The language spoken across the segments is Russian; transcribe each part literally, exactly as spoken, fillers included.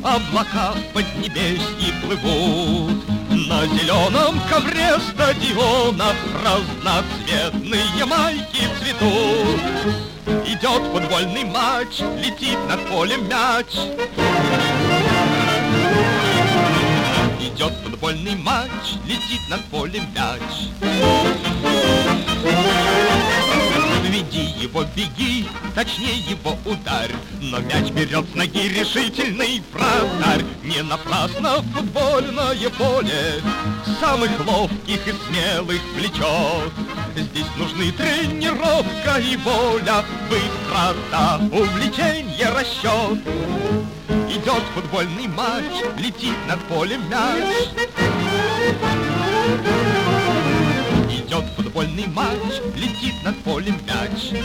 облака в поднебесье плывут. На зеленом ковре стадиона разноцветные майки цветут. Идет футбольный матч, летит над полем мяч. Идет футбольный матч, летит над полем мяч. Веди его, беги, точнее его ударь. Но мяч берет с ноги решительный вратарь. Не напрасно футбольное поле самых ловких и смелых влечет. Здесь нужны тренировка и воля, быстрота, увлечение, расчет. Идет футбольный матч, летит над полем мяч. Идет футбольный матч, летит над полем мяч.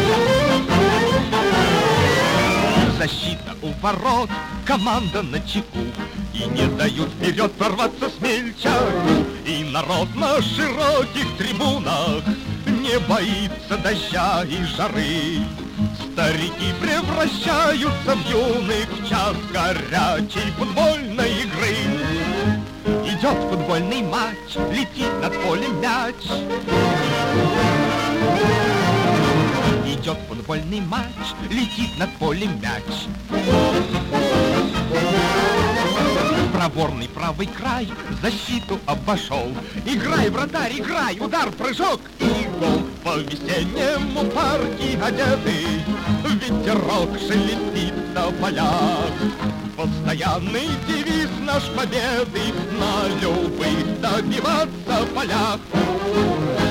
Защита у ворот, команда на чеку, и не дают вперед прорваться смельчаку. И народ на широких трибунах не боится дождя и жары. Старики превращаются в юных в час горячей футбольной игры. Идет футбольный матч, летит над полем мяч. Идет футбольный матч, летит над полем мяч. Проворный правый край защиту обошел. Играй, вратарь, играй, удар, прыжок и гол. По весеннему парке одеты, ветерок шелестит на полях. Постоянный девиз наш победы, на любых добиваться полях.